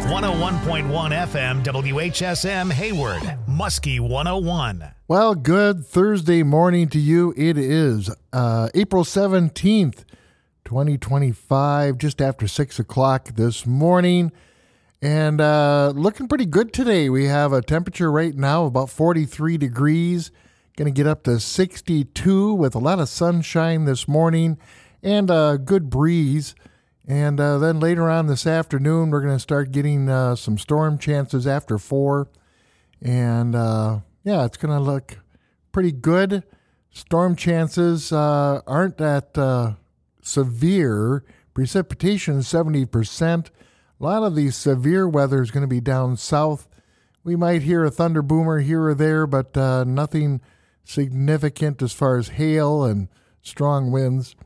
101.1 FM WHSM Hayward, Muskie 101. Well, good Thursday morning to you. It is April 17th, 2025, just after 6 o'clock this morning. And looking pretty good today. We have a temperature right now of about 43 degrees. Going to get up to 62 with a lot of sunshine this morning and a good breeze. And then later on this afternoon, we're going to start getting some storm chances after 4. And, yeah, it's going to look pretty good. Storm chances aren't that severe. Precipitation is 70%. A lot of the severe weather is going to be down south. We might hear a thunder boomer here or there, but nothing significant as far as hail and strong winds.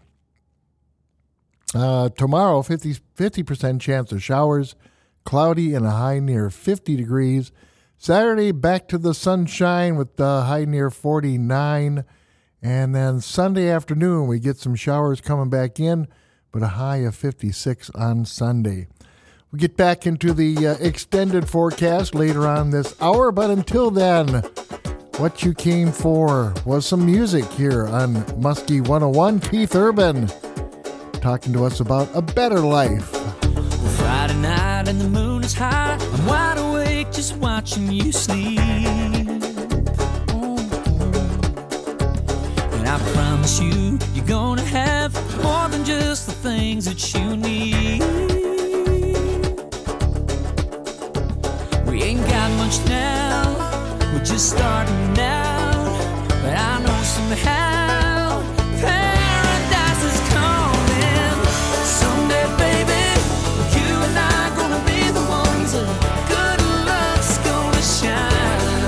Tomorrow, 50% chance of showers, cloudy and a high near 50 degrees. Saturday, back to the sunshine with the high near 49. And then Sunday afternoon, we get some showers coming back in, but a high of 56 on Sunday. We get back into the extended forecast later on this hour, but until then, what you came for was some music here on Muskie 101. Keith Urban talking to us about a better life. Friday night and the moon is high. I'm wide awake just watching you sleep. And I promise you, you're gonna have more than just the things that you need. We ain't got much now, we're just starting out. But I know somehow paradise is coming. Someday, baby, you and I gonna be the ones that good luck's gonna shine.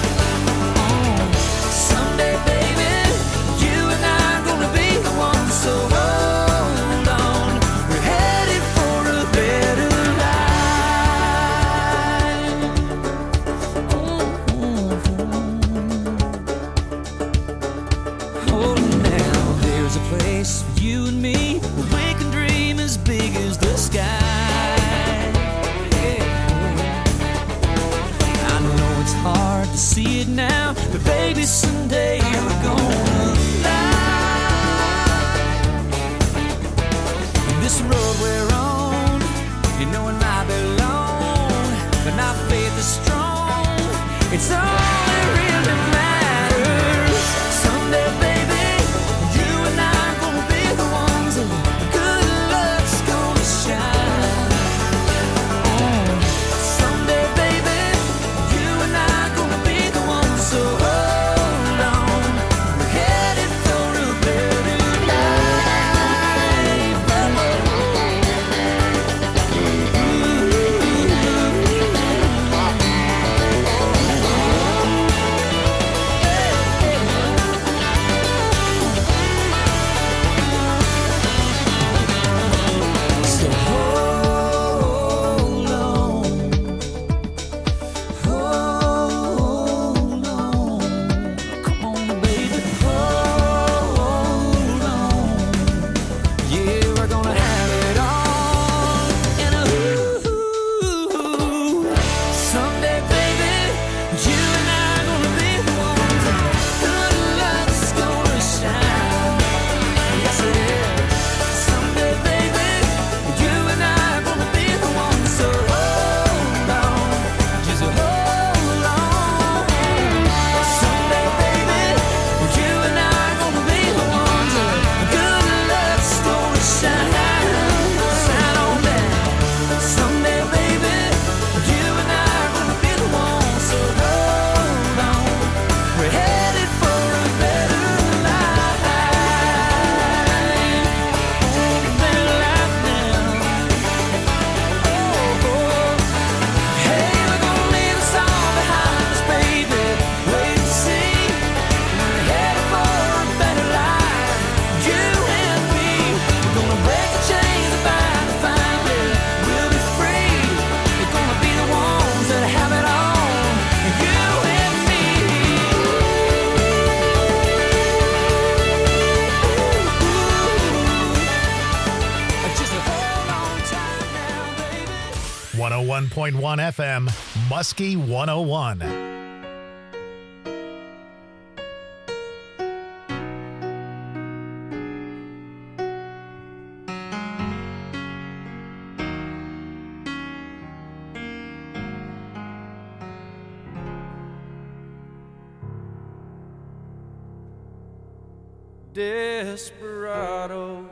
Someday, baby, you and I gonna be the ones. So hold on, we're headed for a better life. Oh, now there's a place for you and me where we can dream as big as the sky. Yeah. I know it's hard to see it now, but baby, someday we're gonna fly. This road we're on, you know it might be long, but my faith is strong. It's all that really matters. Someday, baby, you and I gonna be the ones that good luck's gonna shine. Someday, baby, you and I gonna be the ones. So 101.1 FM, Muskie 101. Desperado,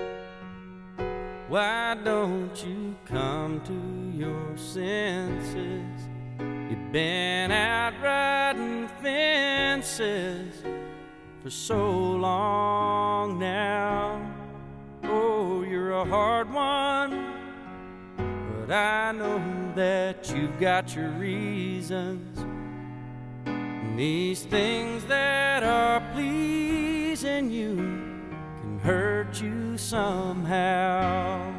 why don't you come to your senses? You've been out riding fences for so long now. Oh, you're a hard one, but I know that you've got your reasons. And these things that are pleasing you can hurt you somehow.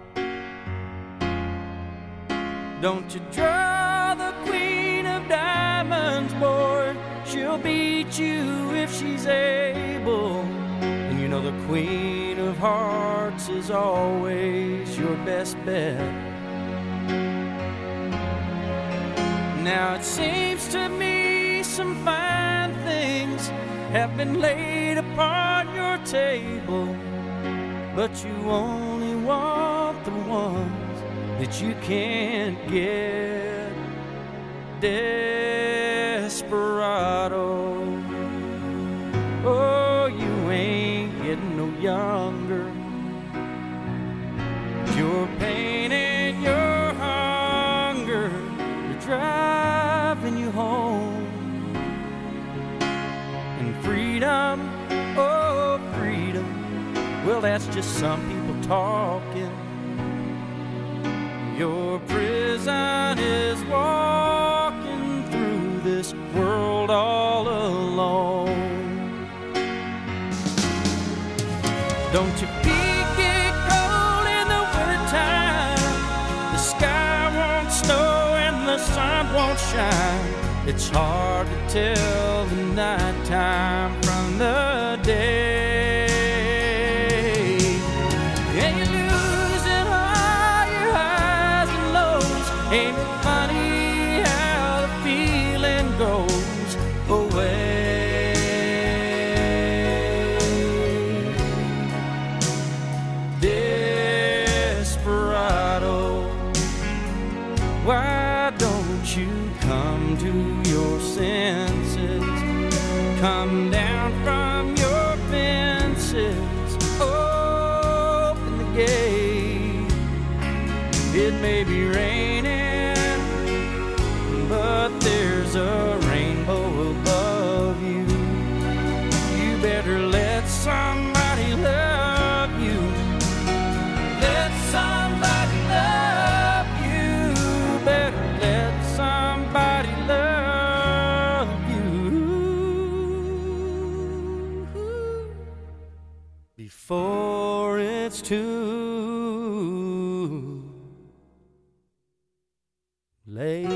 Don't you draw the queen of diamonds, boy. She'll beat you if she's able. And you know the queen of hearts is always your best bet. Now it seems to me some fine things have been laid upon your table, but you only want the ones that you can't get. Desperado, oh, you ain't getting no younger. Your pain and your hunger are driving you home. And freedom, oh freedom, well that's just some people talking. Your prison is walking through this world all alone. Don't your feet get cold in the wintertime? The sky won't snow and the sun won't shine. It's hard to tell the nighttime from the day. And you're losing all your highs and lows. Ain't it funny how the feeling goes away? Desperado, why don't you come to your senses? Come down from your fences. Open the gate. It may be raining, but there's a rainbow above you. You better let somebody love you. Let somebody love you. Better let somebody love you before it's too late.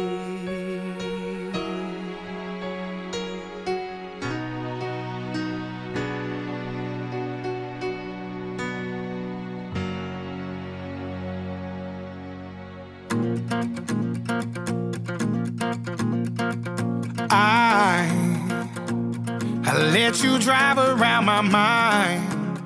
I let you drive around my mind.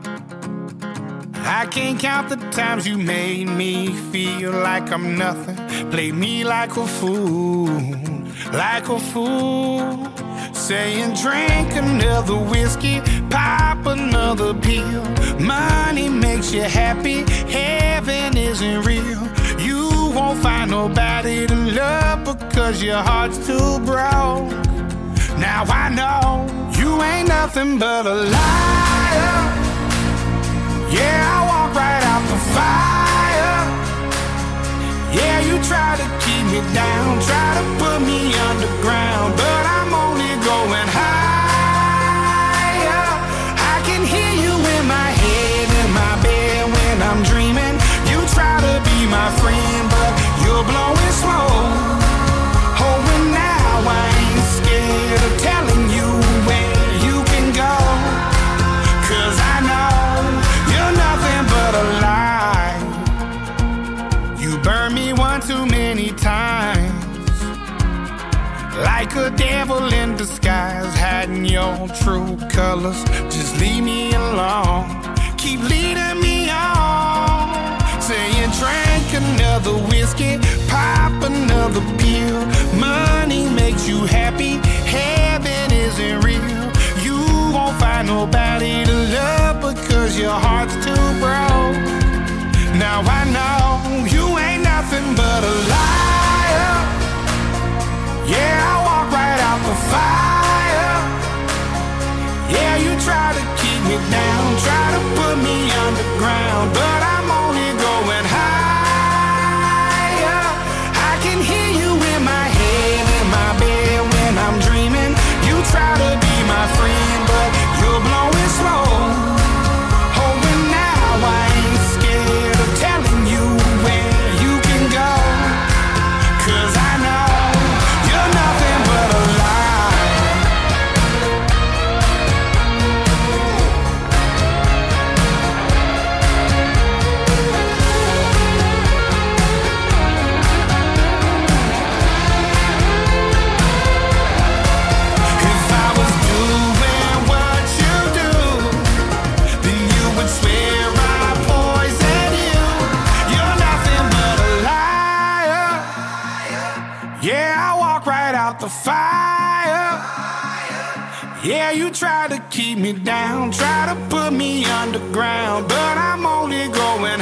I can't count the times you made me feel like I'm nothing. Played me like a fool, like a fool. Saying drink another whiskey, pop another pill. Money makes you happy, heaven isn't real. You won't find nobody to love because your heart's too broke. Now I know you ain't nothing but a liar. Yeah, I walk right out the fire. Yeah, you try to keep me down, try to put me underground, but I'm only going higher. I can hear you in my head, in my bed when I'm dreaming. You try to be my friend, but you're blowing smoke. Oh, and now I ain't scared of telling you where you can go, 'cause I know you're nothing but a lie. You burn me one too many like a devil in disguise, hiding your true colors. Just leave me alone. Keep leading me on. Saying drink another whiskey, pop another pill. Money makes you happy, heaven isn't real. You won't find nobody to love because your heart's too broke. Now I know you ain't nothing but a liar. Yeah, I walk right out the fire. Yeah, you try to keep me down, try to put me underground, but I'm only going higher. I can hear you in my head, in my bed when I'm dreaming. You try to be my friend, but you're blowing smoke. Oh, and now I ain't scared of telling you where you can go, 'cause I know you're nothing but a lie. If I was doing what you do, then you would swear I poison you. You're nothing but a liar. Yeah, I walk right out the fire. Yeah, you try to keep me down, try to put me underground, but I'm only going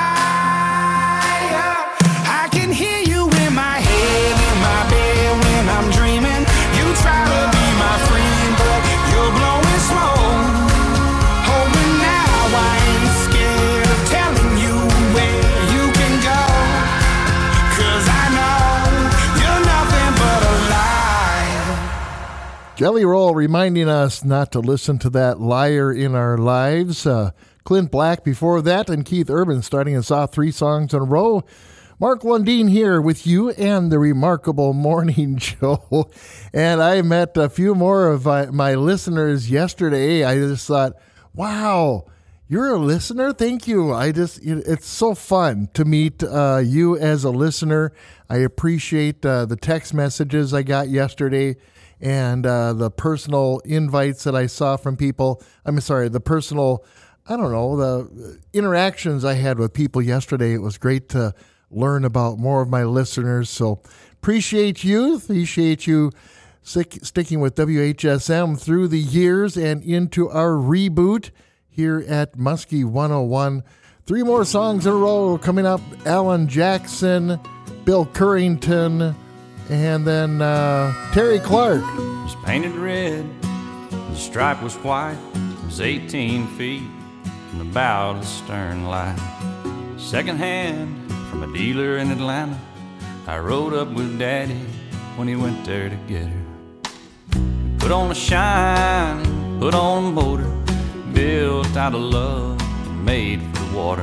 higher. I can hear you in my head, in my bed when I'm dreaming. You try to be my friend, but you're blowing smoke. Oh, and now I ain't scared of telling you where you can go, 'cause I know you're nothing but a lie. Jelly Roll reminding us not to listen to that liar in our lives. Clint Black before that, and Keith Urban starting us off 3 songs in a row. Mark Lundeen here with you and the Remarkable Morning Show. And I met a few more of my listeners yesterday. I just thought, wow, you're a listener? Thank you. It's so fun to meet you as a listener. I appreciate the text messages I got yesterday and the personal invites that I saw from people. The personal, the interactions I had with people yesterday. It was great to learn about more of my listeners. So appreciate you sticking with WHSM through the years and into our reboot here at Muskie 101. 3 more songs in a row coming up. Alan Jackson, Bill Currington, and then Terry Clark. It was painted red, the stripe was white. It was 18 feet from the bow to the stern light. Second hand from a dealer in Atlanta. I rode up with Daddy when he went there to get her. Put on a shine, put on a motor, built out of love, made for the water.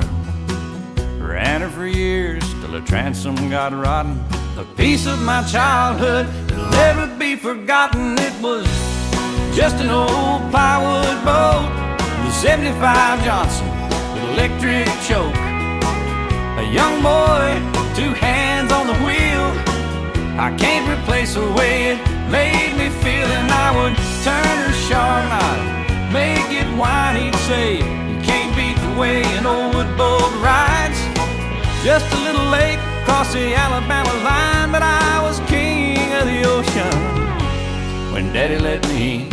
Ran her for years till the transom got rotten. A piece of my childhood that'll never be forgotten. It was just an old plywood boat, the 75 Johnson with electric choke. A young boy, 2 hands on the wheel. I can't replace the way it made me feel. And I would turn her sharp and I'd make it whine. He'd say, you can't beat the way an old wood boat rides. Just a little late across the Alabama line, but I was king of the ocean when Daddy let me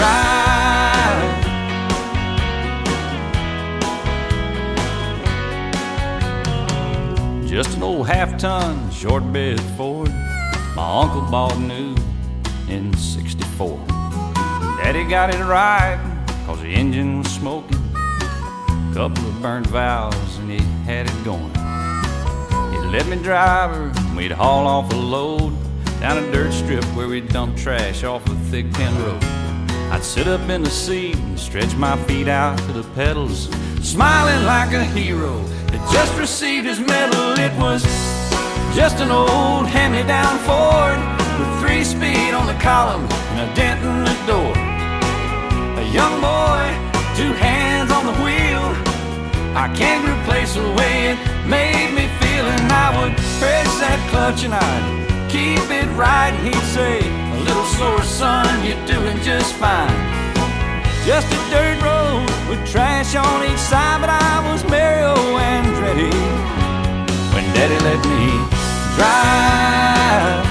drive. Just an old half-ton short bed Ford my uncle bought new in '64. Daddy got it right cause the engine was smoking, couple of burnt valves and he had it going. He'd let me drive her and we'd haul off a load down a dirt strip where we'd dump trash off a thick pin road. I'd sit up in the seat and stretch my feet out to the pedals, smiling like a hero that just received his medal. It was just an old hand-me-down Ford with 3-speed on the column and a dent in the door. A young boy, 2 hands on the wheel. I can't replace the way it made me feel. And I would press that clutch and I'd keep it right. And he'd say, a little slower, son, you're doing just fine. Just a dirt road with trash on each side, but I was Mario Andretti when Daddy let me drive.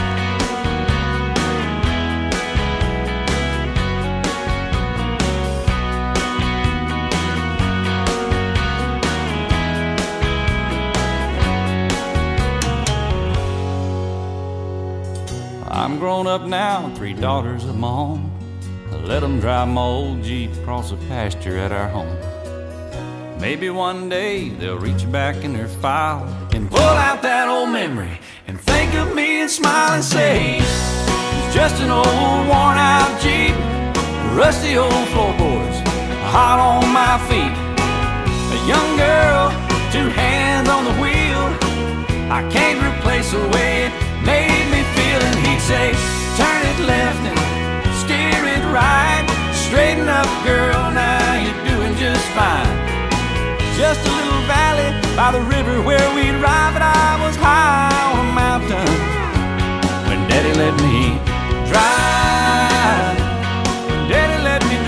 I'm grown up now, 3 daughters of my own. I let them drive my old Jeep across the pasture at our home. Maybe one day they'll reach back in their file and pull out that old memory and think of me and smile and say, it's just an old worn out Jeep, rusty old floorboards, hot on my feet. A young girl, 2 hands on the wheel, I can't replace the way it made me feel. And he'd say, turn it left and steer it right, straighten up, girl, now you're doing just fine. Just a little valley by the river where we'd ride, but I was high on a mountain when Daddy let me drive. Daddy let me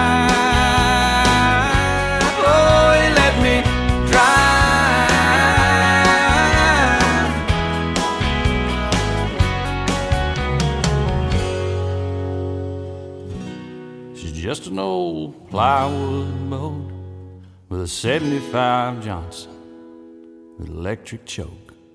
drive. Oh, he let me drive. She's just an old plywood boat with a 75 Johnson with electric choke.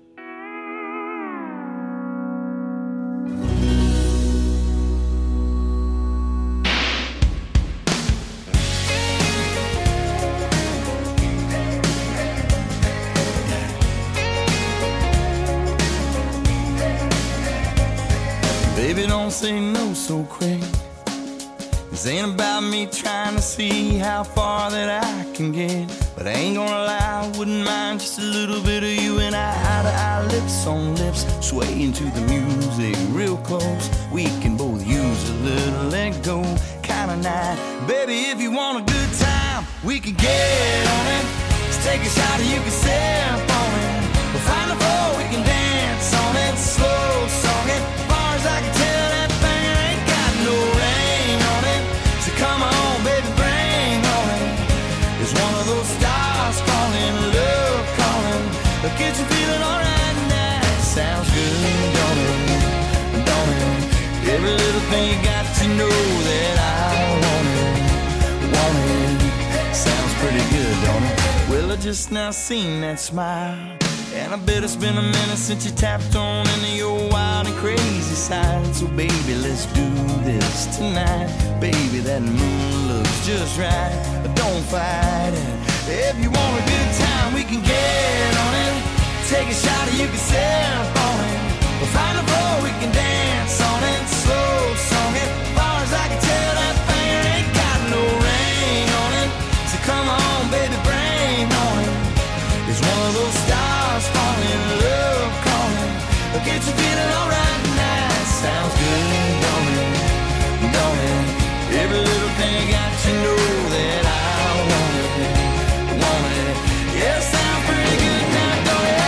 Baby, don't say no so quick. This ain't about me trying to see how far that I can get, but I ain't gonna lie, I wouldn't mind just a little bit of you and I, eye to eye, lips on lips, swaying to the music real close. We can both use a little let go kind of night. Baby, if you want a good time, we can get on it. Let's take a shot and you can sip on it. We'll find a floor, we can dance on it. Slow song it, as far as I can tell, that thing ain't got no rain on it. So come on, baby, bring on it. It's one of those stars calling, love calling. It'll get you feeling alright now. Sounds good, don't it? Don't it? Every little thing you got to know that I want it. Sounds pretty good, don't it? Well, I just now seen that smile, and I bet it's been a minute since you tapped on into your wild and crazy side. So baby, let's do this tonight. Baby, that moon looks just right. Don't fight it. If you want a good time, we can get on it. Take a shot and you can sip on it. We'll find a floor, we can dance on it. Slow song it, as far as I can tell, that thing ain't got no rain on it. So come on, baby, bring on it. It's one of those stars falling, love calling. It'll get you feeling alright now. Sounds good, don't it? Don't it? Every little thing got to know that I want it. Want it? Yeah, sounds pretty good now, don't it?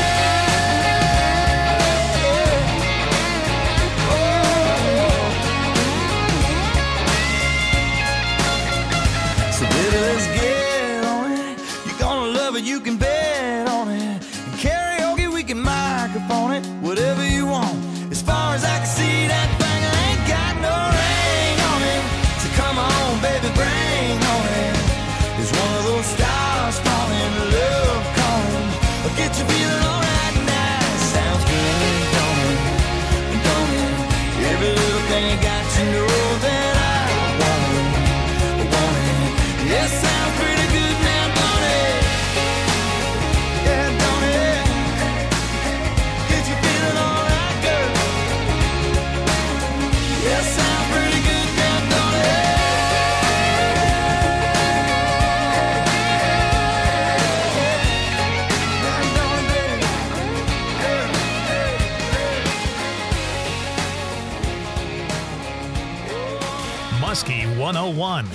So baby, let's get on it. You're gonna love it, you can bet on it. And karaoke, we can microphone it. Whatever you want. As far as I can see, that thing ain't got no ring on it. So come on, baby, bring on it. It's one of those stars falling, love calling. I'll get you feeling alright now. Sounds good, don't it? Don't it? Every little thing you got to know that I want it. Want it? Yeah, sounds pretty good now, don't it? Yeah, don't it? Get you feeling alright, girl. Yeah, sounds pretty good now, don't it? Muskie 101.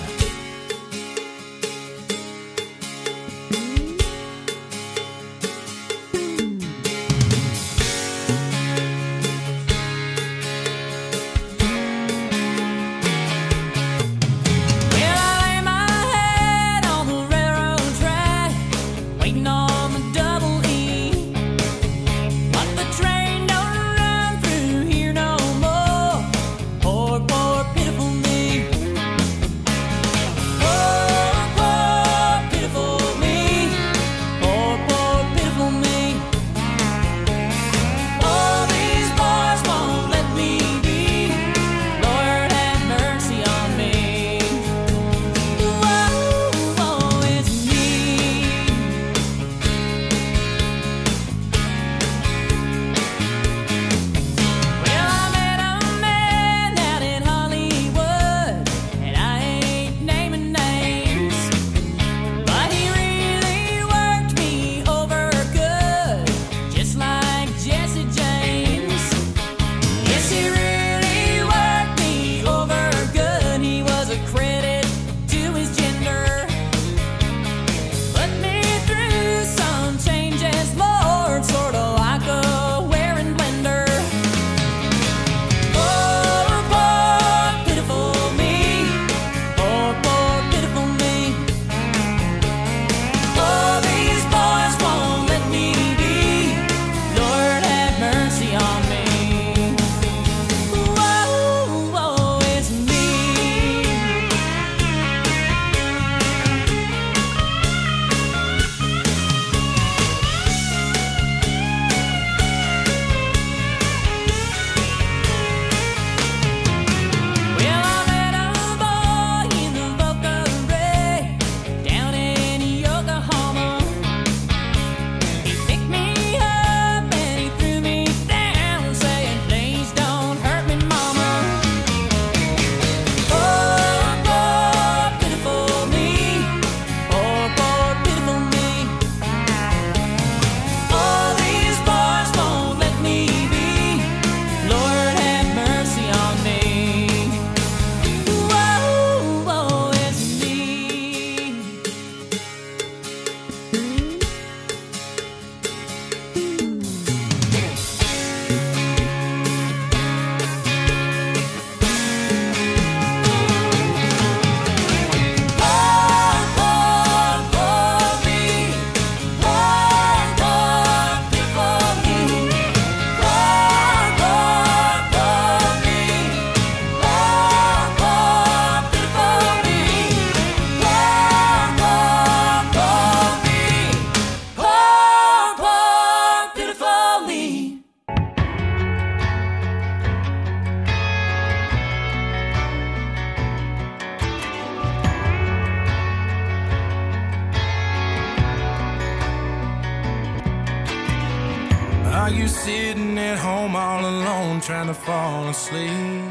you sitting at home all alone trying to fall asleep?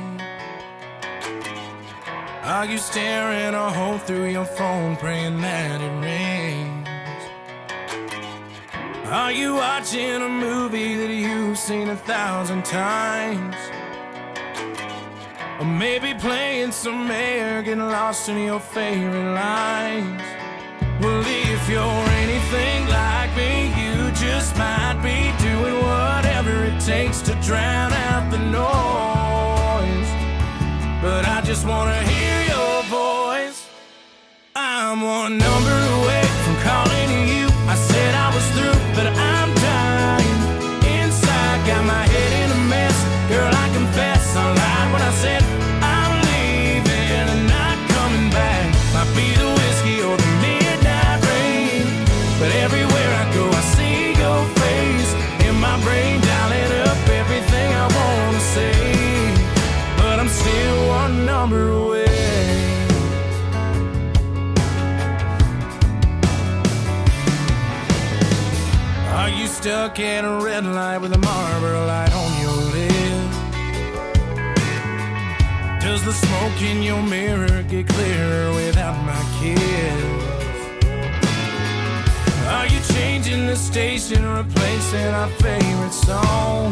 Are you staring a hole through your phone praying that it rains? Are you watching a movie that you've seen 1,000 times? Or maybe playing some air, getting lost in your favorite lines? Well, if you're anything like me, you just might be doing whatever it takes to drown out the noise. But I just wanna hear your voice. I'm one number away from calling you. I said I was through, but I'm dying inside. Got my head in a mess. Girl, I confess I lied when I said I'm leaving and not coming back. Might be the whiskey or the midnight rain, but everywhere I go I see your face in my brain, dialing up everything I wanna say. But I'm still one number away. Are you stuck at a red light with a Marlboro light on your lip? Does the smoke in your mirror get clearer without my kiss? Are you changing the station, replacing our favorite song?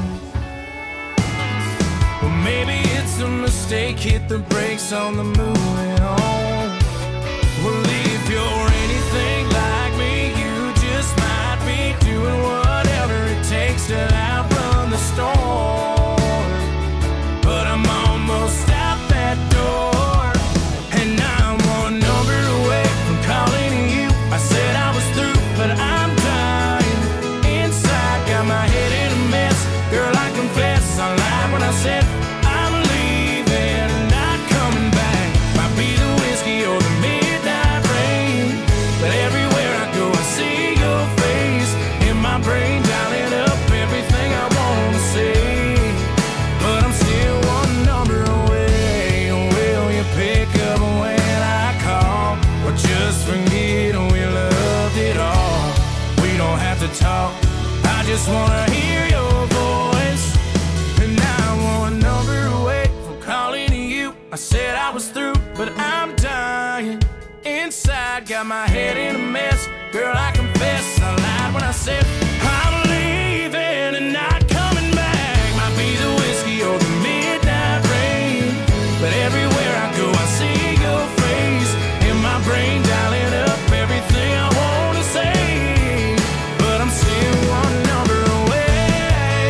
Well, maybe it's a mistake, hit the brakes on the moving on. Well, if you're anything like me, you just might be doing whatever it takes to outrun the storm. But I'm almost out that door, and I'm one number away from calling you. I said I was through, but I'm dying inside. Got my head in a mess. Girl, I confess I lied when I said I'm leaving and not coming back. Might be the whiskey or the midnight rain, but everywhere I go I see your face in my brain, dialing up everything I wanna say. But I'm still one number away. Will you pick up when I call, or just forget we loved it all? We don't have to talk, I just wanna hear your voice. And now I'm one number away from calling you. I said I was through, but I'm dying inside. Got my head in a mess. Girl, I confess I lied when I said I'm leaving and not coming back. Might be the whiskey or the midnight rain, but everywhere I go I see your face in my brain, dialing up everything I wanna say. But I'm still one number away,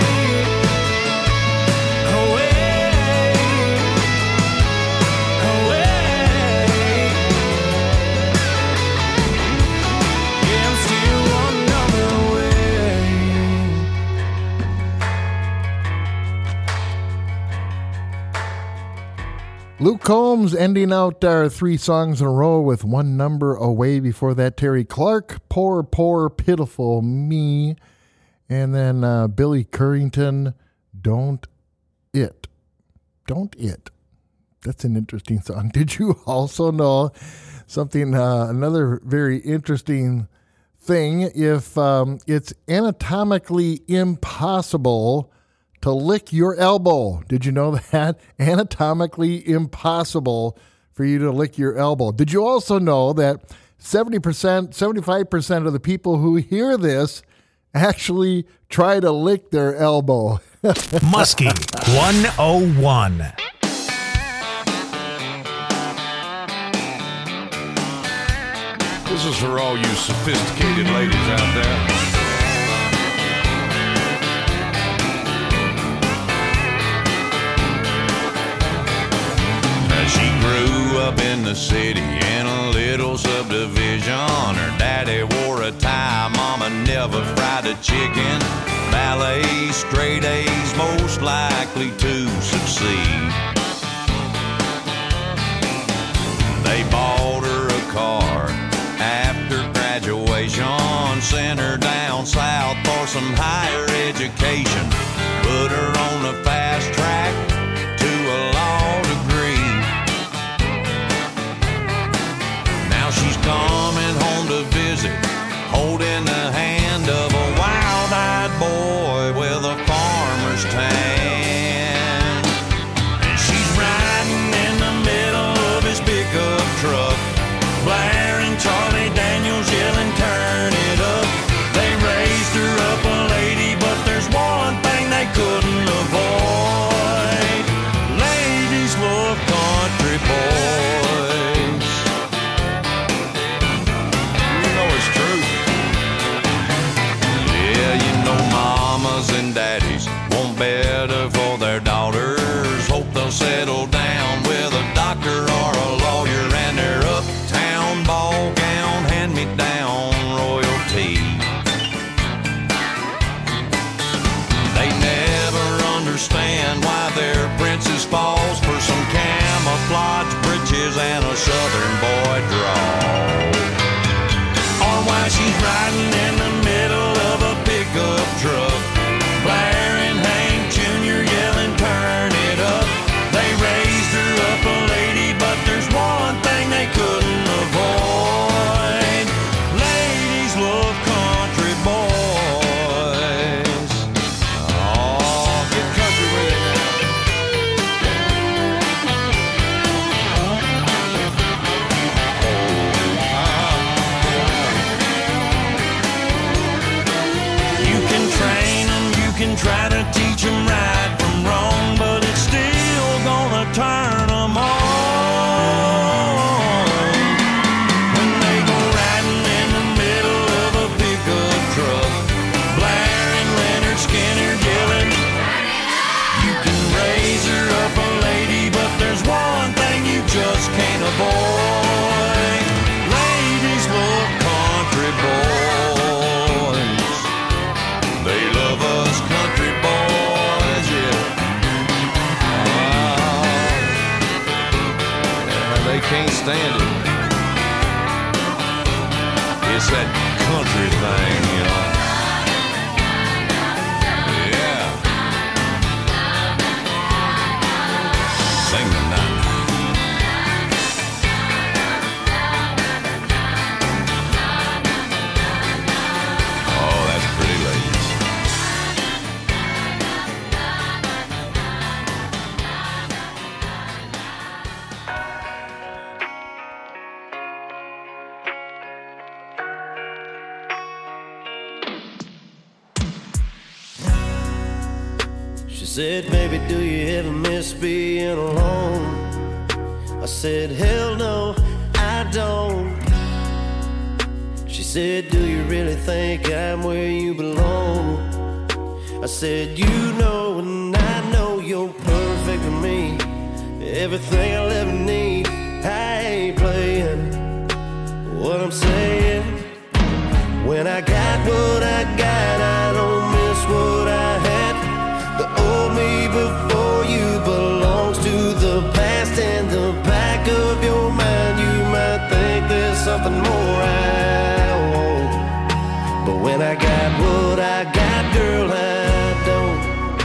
away, away. Yeah, I'm still one number away. Luke Combs ending out our 3 songs in a row with one number away. Before that, Terry Clark, Poor, Poor, Pitiful Me. And then Billy Currington, Don't It. Don't It. That's an interesting song. Did you also know something, another very interesting thing? If it's anatomically impossible to lick your elbow. Did you know that? Anatomically impossible for you to lick your elbow. Did you also know that 70%, 75% of the people who hear this actually try to lick their elbow? Muskie 101. This is for all you sophisticated ladies out there. She grew up in the city in a little subdivision. Her daddy wore a tie, mama never fried a chicken. Ballet, straight A's, most likely to succeed. They bought her a car after graduation, sent her down south for some higher education, put her on the fast track to a law degree. Now she's coming home to visit, holding the hand of a wild-eyed boy with a understand why their princess falls for some camouflage breeches and a southern boy drawl. Or why she's riding in the middle of a pickup truck, blaring Hank Jr., yelling, turn it up. They raised her up a lady, but there's one thing they couldn't avoid. Ladies love country boys. Oh, get country with it now. You can train them, you can try to teach them right from wrong, but it's still gonna turn them on. When they go riding in the middle of a pickup truck, blaring Leonard Skinner, yelling, you can raise her up a lady, but there's one thing you just can't avoid. Ladies love country boys. They love us country boys, yeah. Yeah, they can't stand it. It's that country thing, you know. Yeah. Sing the night. Oh, that's pretty, ladies. She said, baby, do you ever miss being alone? I said, hell no, I don't. She said, do you really think I'm where you belong? I said, you know and I know you're perfect for me. Everything I'll ever need. I ain't playing what I'm saying. When I got what I got, I don't miss what I had. The old me before you belongs to the past. In the back of your mind, you might think there's something more I want. But when I got what I got, girl, I don't.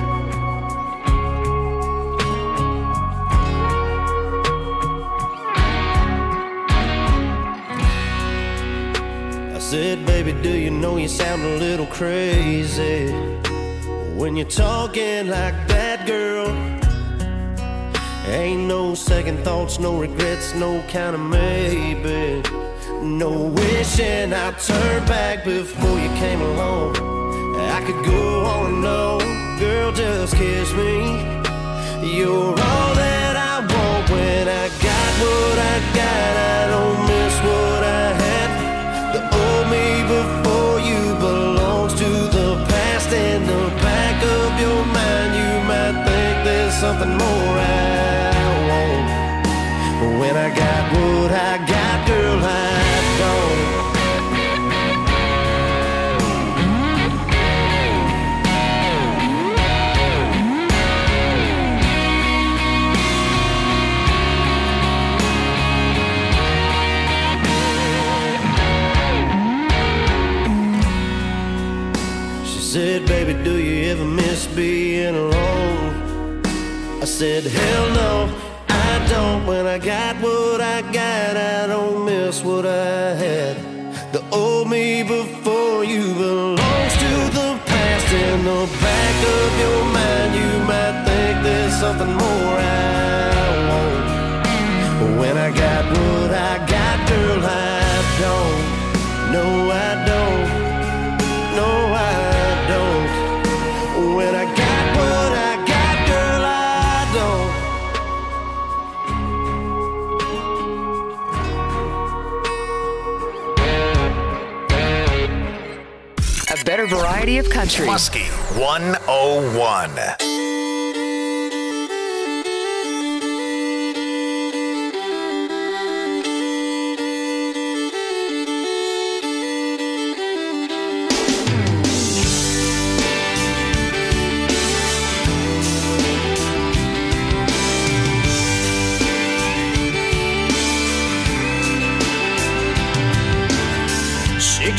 I said, baby, do you know you sound a little crazy when you're talking like that, girl? Ain't no second thoughts, no regrets, no kind of maybe. No wishing I'd turn back before you came along. I could go on and on, girl, just kiss me. You're all that I want. When I got what I got, I don't miss what I had. The old me before you belongs to the past. In the back of your mind, you might think there's something more I want. But when I got what I got, girl, I don't. She said, baby, do you ever miss being alone? I said, hell no, I don't. When I got what I got, I don't miss what I had. The old me before you belongs to the past. In the back of your mind, you might think there's something more I want. But when I got what I got, girl, I don't. No, I don't. No, I don't. When I got what I got, girl, I don't. A better variety of country. Muskie 101.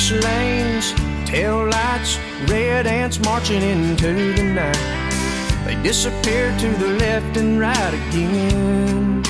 6 lanes, tail lights, red ants marching into the night. They disappear to the left and right again.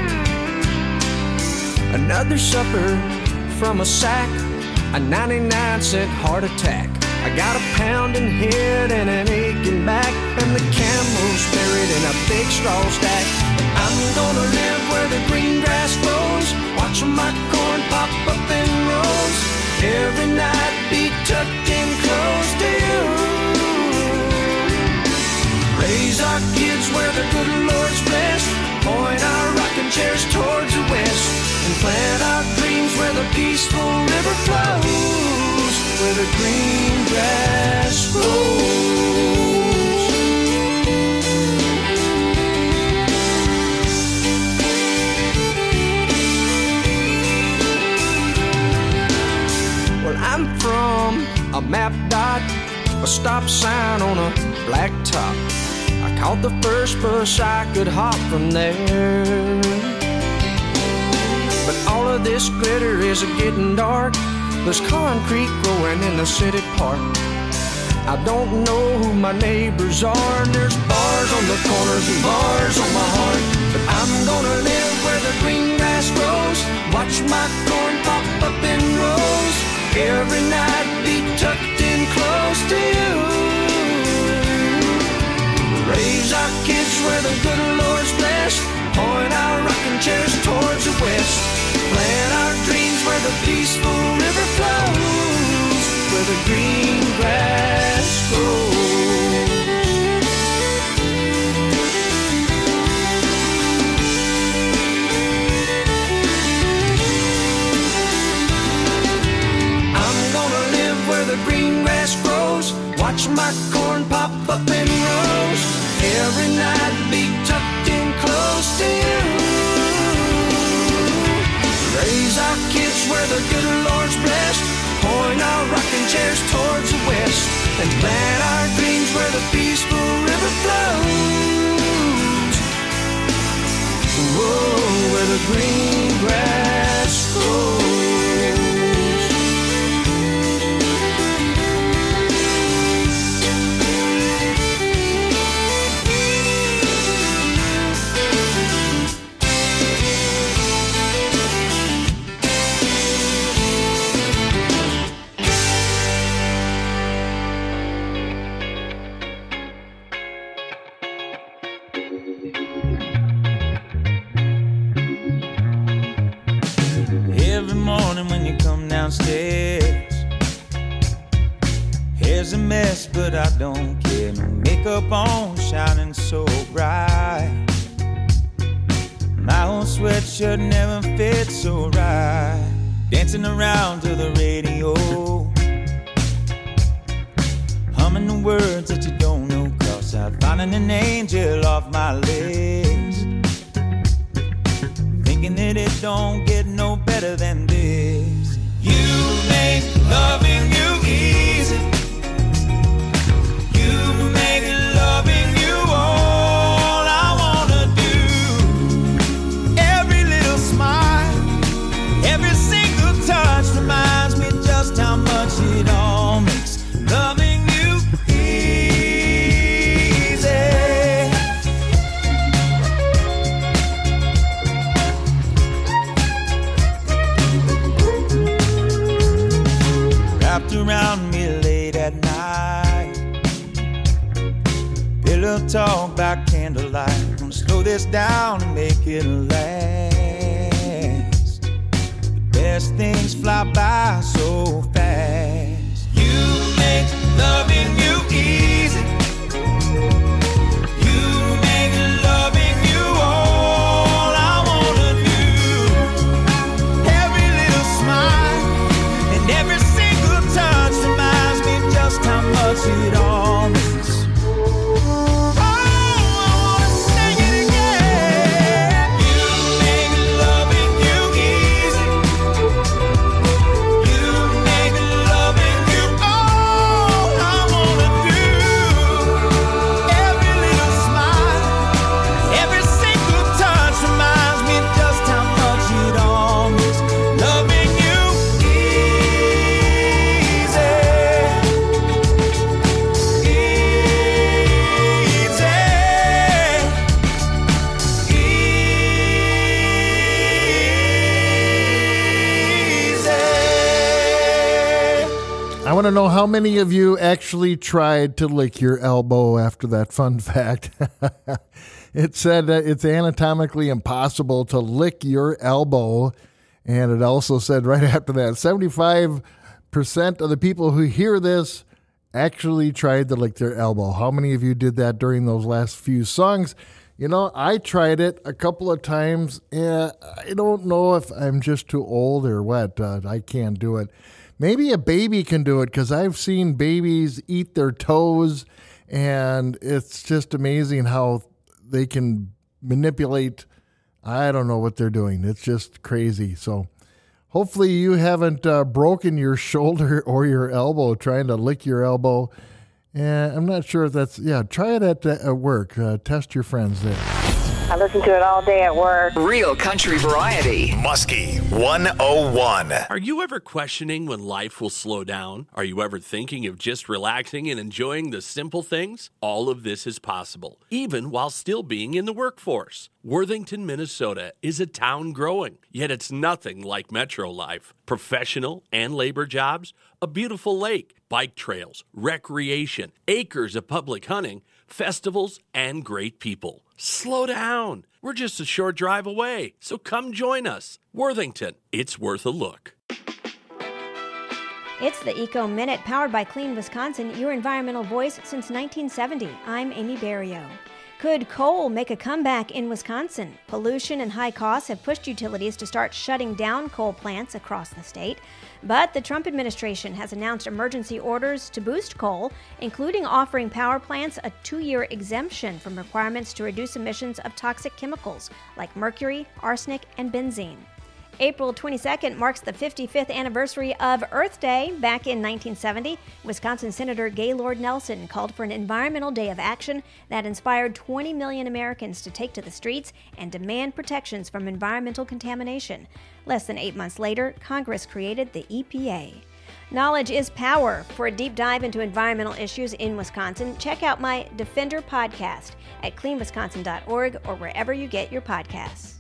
Another supper from a sack, a 99-cent heart attack. I got a pounding head and an aching back, and the camel's buried in a big straw stack. I'm gonna live where the green grass grows, watching my corn pop up in rows. Every night be tucked in close to you. Raise our kids where the good Lord's blessed, point our rocking chairs towards the west, and plant our dreams where the peaceful river flows, where the green grass grows. Well, I'm from a map dot, a stop sign on a black top. I caught the first bus I could hop from there. But all of this glitter is getting dark. There's concrete growing in the city park. I don't know who my neighbors are, and there's bars on the corners and bars on my heart. But I'm gonna live where the green grass grows, watch my corn pop up in rows. Every night be tucked in close to you. Raise our kids where the good Lord's blessed, point our rocking chairs towards the west, plant our dreams where the peaceful river flows, where the green grass grows. I'm gonna live where the green grass grows, watch my corn pop up in rows. Every night be tucked in close to you. Raise our kids where the good Lord's blessed, point our rocking chairs towards the west, and plant our dreams where the peaceful river flows. Whoa, where the green grass grows. Downstairs, here's a mess, but I don't care. No makeup on, shining so bright. My old sweatshirt never fits so right. Dancing around to the radio, humming the words that you don't know, 'cause I'm finding an angel off my list, thinking that it don't get no better than this. You make loving you easy. You make loving you all I wanna do. Every little smile, every single touch reminds me just how much it all makes loving you easy. Wrapped around me late at night, pillow talk by candlelight. Gonna slow this down and make it last. The best things fly by so fast. You make loving you easy. You make loving you all I wanna do. Every little smile and every touch reminds me just how much it all means. Oh, I wanna sing it again. You make loving you easy. You make loving you all I wanna do. want to know how many of you actually tried to lick your elbow after that fun fact. It said that it's anatomically impossible to lick your elbow. And it also said right after that, 75% of the people who hear this actually tried to lick their elbow. How many of you did that during those last few songs? You know, I tried it a couple of times. I don't know if I'm just too old or what. I can't do it. Maybe a baby can do it, because I've seen babies eat their toes, and it's just amazing how they can manipulate. I don't know what they're doing. It's just crazy. So hopefully you haven't broken your shoulder or your elbow trying to lick your elbow. And I'm not sure if that's, try it at work. Test your friends there. I listen to it all day at work. Real country variety. Muskie 101. Are you ever questioning when life will slow down? Are you ever thinking of just relaxing and enjoying the simple things? All of this is possible, even while still being in the workforce. Worthington, Minnesota is a town growing, yet it's nothing like metro life. Professional and labor jobs, a beautiful lake, bike trails, recreation, acres of public hunting, festivals, and great people. Slow down. We're just a short drive away, so come join us. Worthington, it's worth a look. It's the Eco Minute, powered by Clean Wisconsin, your environmental voice since 1970. I'm Amy Barrio. Could coal make a comeback in Wisconsin? Pollution and high costs have pushed utilities to start shutting down coal plants across the state. But the Trump administration has announced emergency orders to boost coal, including offering power plants a 2-year exemption from requirements to reduce emissions of toxic chemicals like mercury, arsenic, and benzene. April 22nd marks the 55th anniversary of Earth Day. Back in 1970, Wisconsin Senator Gaylord Nelson called for an environmental day of action that inspired 20 million Americans to take to the streets and demand protections from environmental contamination. Less than 8 months later, Congress created the EPA. Knowledge is power. For a deep dive into environmental issues in Wisconsin, check out my Defender podcast at cleanwisconsin.org or wherever you get your podcasts.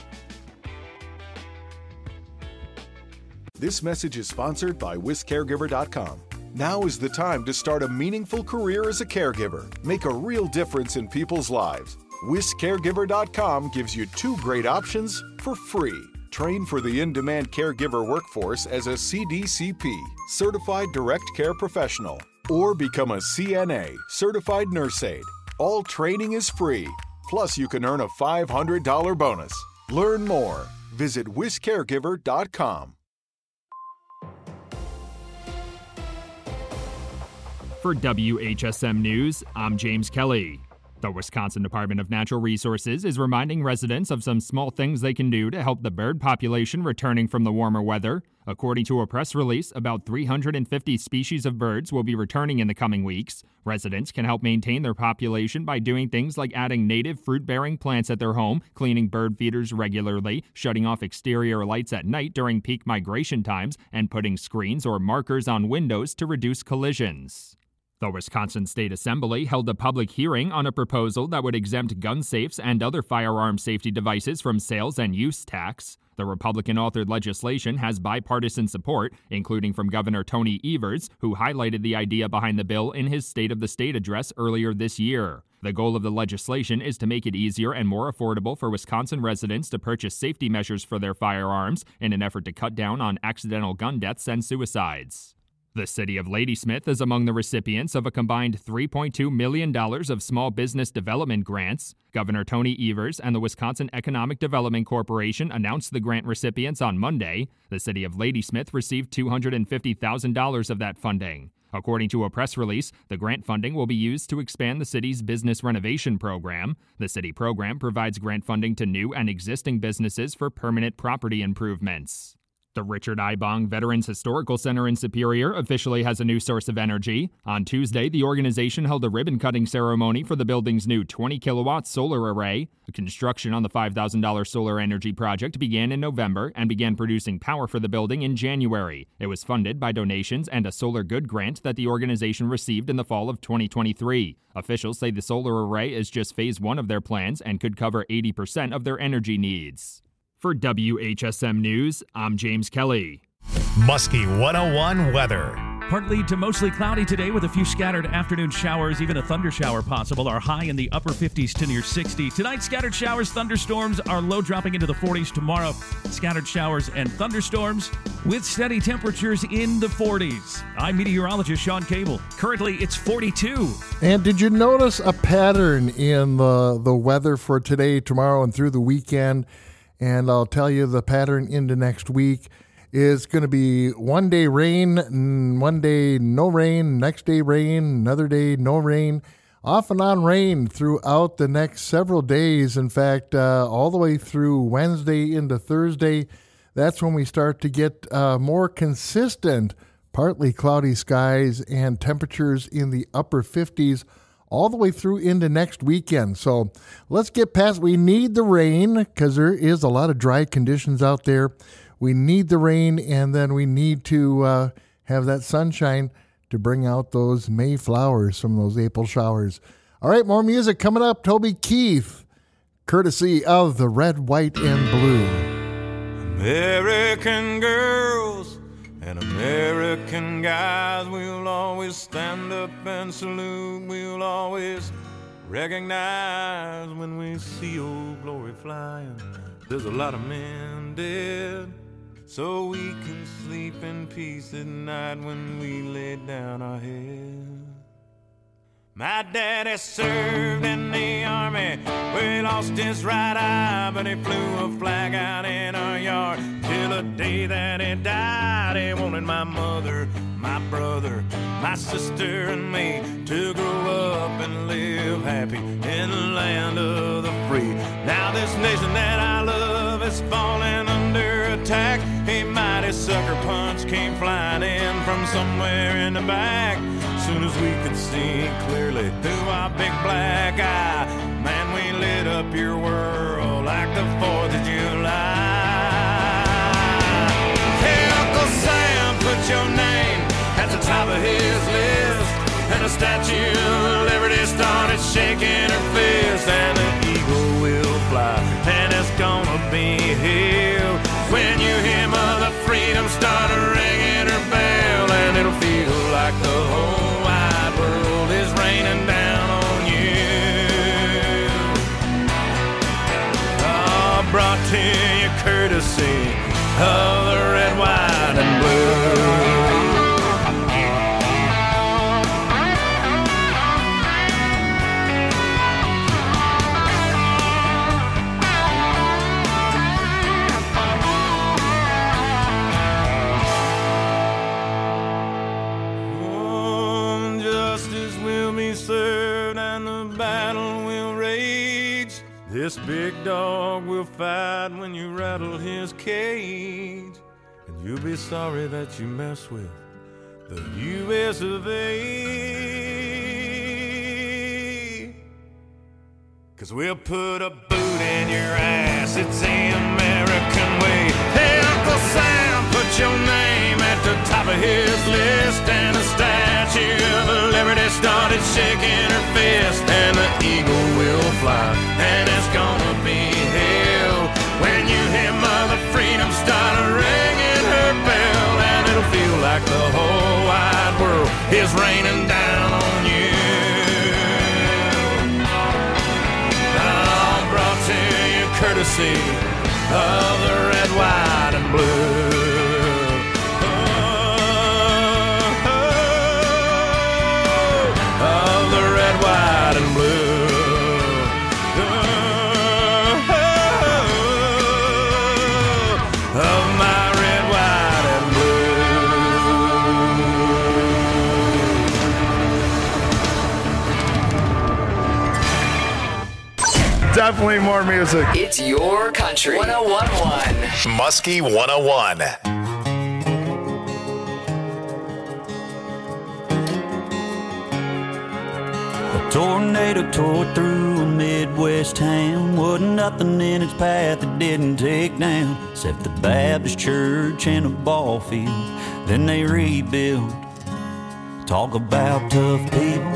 This message is sponsored by WisCaregiver.com. Now is the time to start a meaningful career as a caregiver. Make a real difference in people's lives. WisCaregiver.com gives you 2 great options for free. Train for the in-demand caregiver workforce as a CDCP, Certified Direct Care Professional, or become a CNA, Certified Nurse Aide. All training is free. Plus, you can earn a $500 bonus. Learn more. Visit WisCaregiver.com. For WHSM News, I'm James Kelly. The Wisconsin Department of Natural Resources is reminding residents of some small things they can do to help the bird population returning from the warmer weather. According to a press release, about 350 species of birds will be returning in the coming weeks. Residents can help maintain their population by doing things like adding native fruit-bearing plants at their home, cleaning bird feeders regularly, shutting off exterior lights at night during peak migration times, and putting screens or markers on windows to reduce collisions. The Wisconsin State Assembly held a public hearing on a proposal that would exempt gun safes and other firearm safety devices from sales and use tax. The Republican-authored legislation has bipartisan support, including from Governor Tony Evers, who highlighted the idea behind the bill in his State of the State address earlier this year. The goal of the legislation is to make it easier and more affordable for Wisconsin residents to purchase safety measures for their firearms in an effort to cut down on accidental gun deaths and suicides. The city of Ladysmith is among the recipients of a combined $3.2 million of small business development grants. Governor Tony Evers and the Wisconsin Economic Development Corporation announced the grant recipients on Monday. The city of Ladysmith received $250,000 of that funding. According to a press release, the grant funding will be used to expand the city's business renovation program. The city program provides grant funding to new and existing businesses for permanent property improvements. The Richard I. Bong Veterans Historical Center in Superior officially has a new source of energy. On Tuesday, the organization held a ribbon-cutting ceremony for the building's new 20-kilowatt solar array. Construction on the $5,000 solar energy project began in November and began producing power for the building in January. It was funded by donations and a Solar Good grant that the organization received in the fall of 2023. Officials say the solar array is just phase 1 of their plans and could cover 80% of their energy needs. For WHSM News, I'm James Kelly. Muskie 101 weather. Partly to mostly cloudy today with a few scattered afternoon showers, even a thunder shower possible. Our high in the upper 50s to near 60. Tonight, scattered showers, thunderstorms, our low dropping into the 40s. Tomorrow, scattered showers and thunderstorms with steady temperatures in the 40s. I'm meteorologist Sean Cable. Currently, it's 42. And did you notice a pattern in the weather for today, tomorrow, and through the weekend? And I'll tell you the pattern into next week is going to be one day rain, one day no rain, next day rain, another day no rain, off and on rain throughout the next several days. In fact, all the way through Wednesday into Thursday, that's when we start to get more consistent, partly cloudy skies and temperatures in the upper 50s all the way through into next weekend. So let's get past. We need the rain because there is a lot of dry conditions out there. We need the rain, and then we need to have that sunshine to bring out those May flowers from those April showers. All right, more music coming up. Toby Keith, courtesy of the Red, White, and Blue. American girls and American guys, we'll always stand up and salute. We'll always recognize when we see old glory flying. There's a lot of men dead, so we can sleep in peace at night when we lay down our head. My daddy served in the army, where he lost his right eye, but he flew a flag out in our yard till the day that he died. He wanted my mother, my brother, my sister, and me to grow up and live happy in the land of the free. Now this nation that I love is falling under attack. A mighty sucker punch came flying in from somewhere in the back. Soon as we could see clearly through our big black eye, man, we lit up your world like the 4th of July. Hey, Uncle Sam, put your name at the top of his list, and the Statue of Liberty started shaking her fist, and the eagle will fly, and it's gonna be here when you hear Mother Freedom start ringing her bell, and it'll feel like the whole wide world is raining down on you. Oh, brought to you courtesy of the Red, White, and Blue. Served and the battle will rage. This big dog will fight when you rattle his cage, and you'll be sorry that you mess with the U.S. of A. 'Cause we'll put a boot in your ass, it's the American way. Hey, Uncle Sam, put your name at the top of his list, and the Statue of Liberty started shaking her fist, and the eagle will fly, and it's gonna be hell when you hear Mother Freedom start ringing her bell, and it'll feel like the whole wide world is raining down on you. All brought to you courtesy of the Red, White, and Blue. Definitely more music. It's your country. 101.1. Muskie 101. A tornado tore through a Midwest town. Wasn't nothing in its path that didn't take down, except the Baptist church and a ball field. Then they rebuilt. Talk about tough people.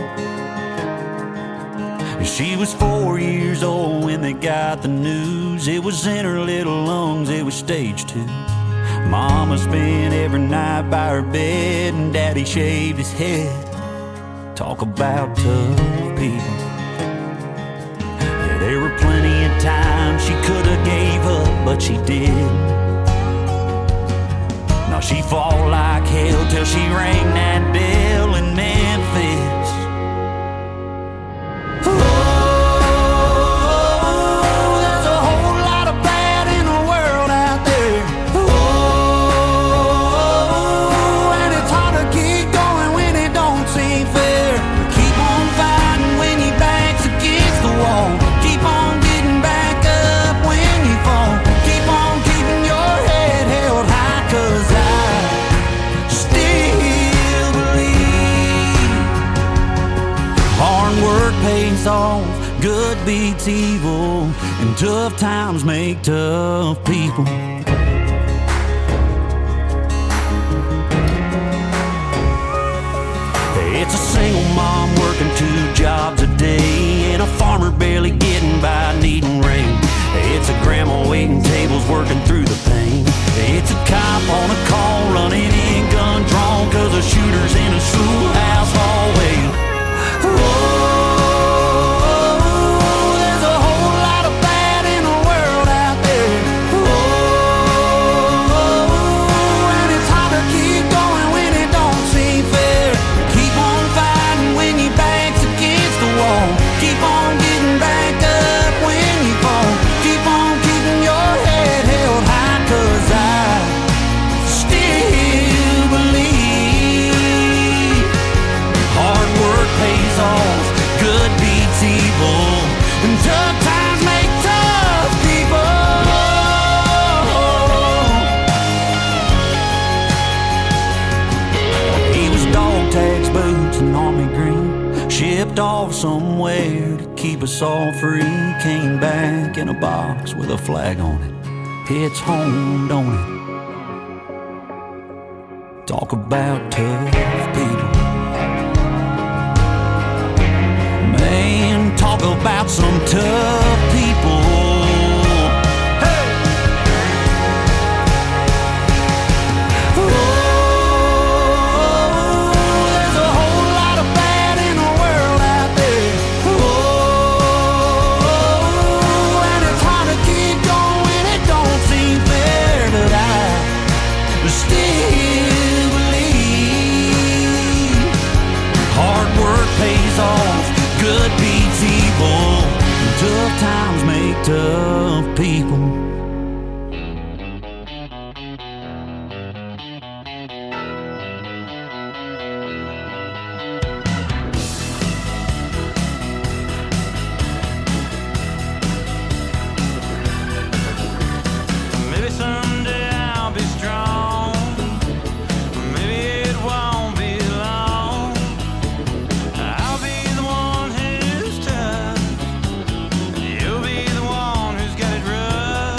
She was 4 years old when they got the news. It was in her little lungs, it was stage 2. Mama spent every night by her bed, and Daddy shaved his head. Talk about tough people. Yeah, there were plenty of times she could have gave up, but she did. Now she fought like hell till she rang that bell in Memphis. There's a whole lot of bad in the world out there. And it's hard to keep going when it don't seem fair. Keep on fighting when your back's against the wall. Keep on getting back up when you fall. Keep on keeping your head held high, 'cause I still believe hard work pays off, good beats evil, and tough times make tough people. It's a single mom working 2 jobs a day, and a farmer barely getting by needing rain. It's a grandma waiting tables working through the pain. It's a cop on a call running in gun drawn, 'cause a shooter's in a schoolhouse hallway. There's a whole lot of bad in the world out there. And it's hard to keep going when it don't seem fair. Keep on fighting when your back's against the wall. Keep on getting back up when you fall. Keep on keeping your head held high, 'cause I still believe hard work pays off, good beats evil, and tough times make tough people. He was dog tags, boots, and army green, shipped off somewhere to keep us all free. Came back in a box with a flag on it. Hits home, don't it? Talk about tough people. Man, talk about some tough people. Hey! There's a whole lot of bad in the world out there. And it's hard to keep going, it don't seem fair, but I still believe hard work pays off, good beats evil, and tough times make tough people. Maybe someday I'll be strong. Maybe it won't be long. I'll be the one who's tough. You'll be the one who's got it rough.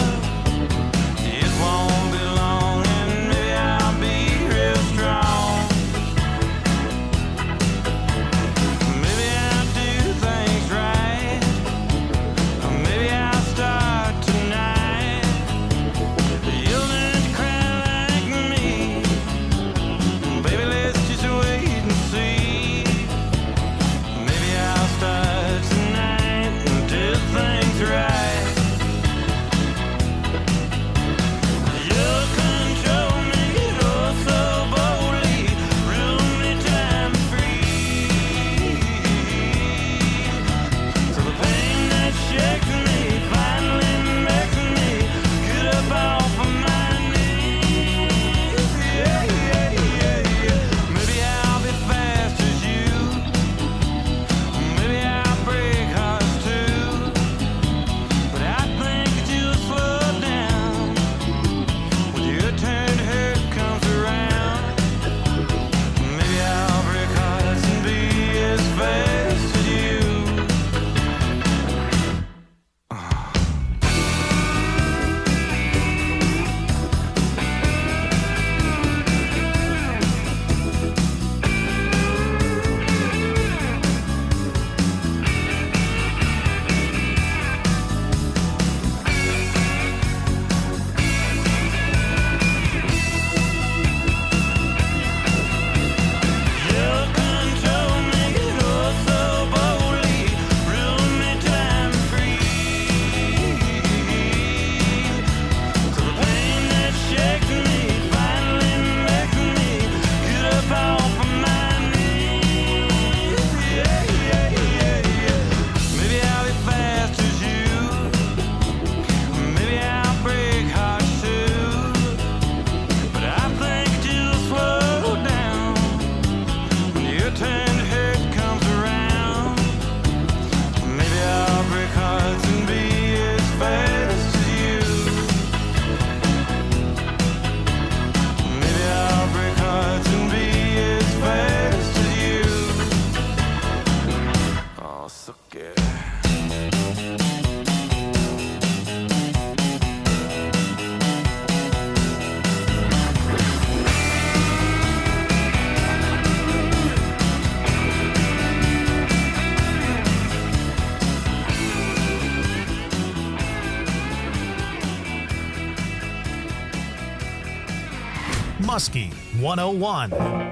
Muskie 101.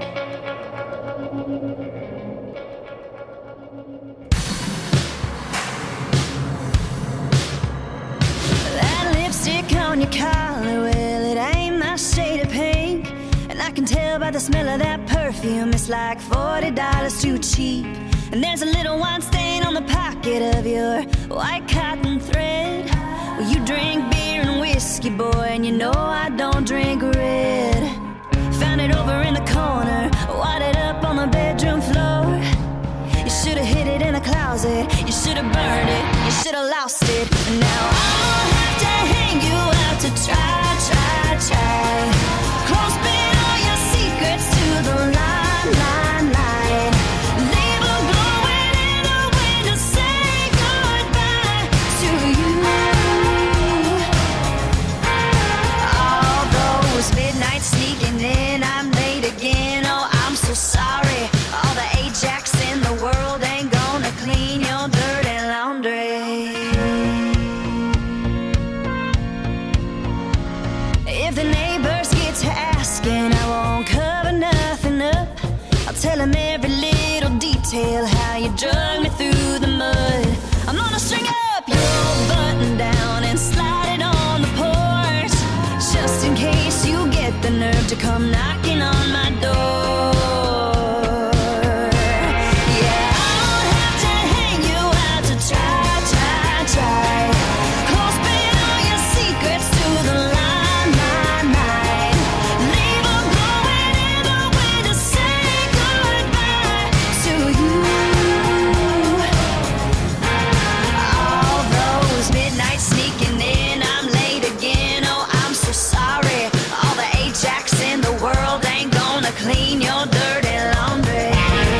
That lipstick on your collar, well, it ain't my shade of pink. And I can tell by the smell of that perfume, it's like $40 too cheap. And there's a little wine stain on the pocket of your white cotton thread. Well, you drink beer and whiskey, boy, and you know I don't drink red. Found it over in the corner, wadded up on the bedroom floor. You should have hid it in a closet, you should have burned it, you should have lost it. And now I'll have to hang you out to try. Close bid all your secrets to the line. Leave a glowing in a way to say goodbye to you. All those midnights sneaking in, I'm late again, oh I'm so sorry. All the Ajax in the world ain't gonna clean your dirty laundry. If the neighbors get to asking, I won't cover nothing up. I'll tell them every little detail, how you drug me through the mud. I'm gonna string up your button down and slide it on the porch, just in case you get the nerve to come knocking on my door. Yeah, I'll have to hang you out to try. Close bid all your secrets to the line. Leave a glowing in a way to say goodbye to you. All those midnights sneaking in, I'm late again, oh I'm so sorry. All the Ajax in the world ain't gonna clean your dirty laundry.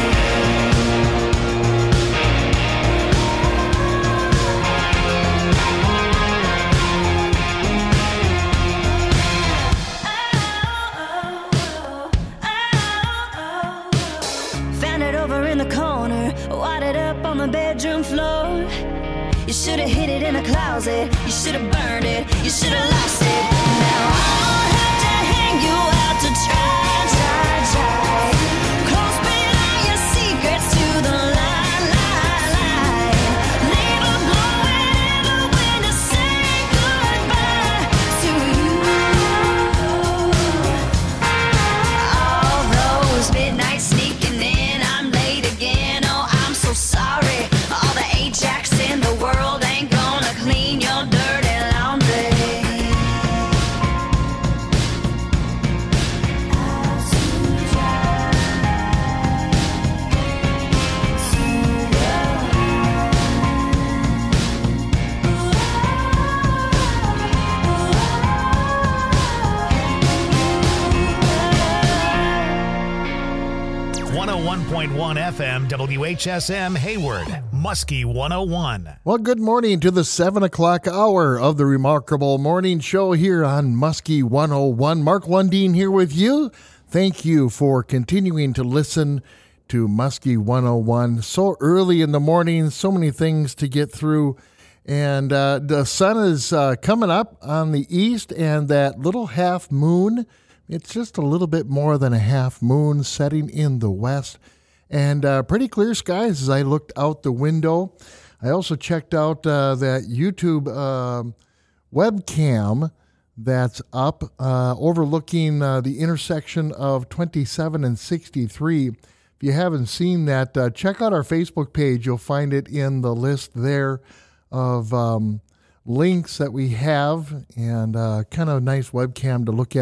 Found it over in the corner, wadded up on the bedroom floor. You should have hid it in a closet, you should have burned it, you should have lost it. Now I'll have to hang you out to try. Close bid all your secrets to the line. Leave a glowing in a way to say goodbye to you. All those midnights sneaking in, I'm late again, oh I'm so sorry. All the Ajax in the world ain't gonna clean your dirty laundry. FM WHSM Hayward, Muskie 101. Well, good morning to the 7 o'clock hour of the Remarkable Morning Show here on Muskie 101. Mark Lundeen here with you. Thank you for continuing to listen to Muskie 101. So early in the morning, so many things to get through. And the sun is coming up on the east, and that little half moon, it's just a little bit more than a half moon setting in the west. And pretty clear skies as I looked out the window. I also checked out that YouTube webcam that's up overlooking the intersection of 27 and 63. If you haven't seen that, check out our Facebook page. You'll find it in the list there of links that we have, and kind of a nice webcam to look at.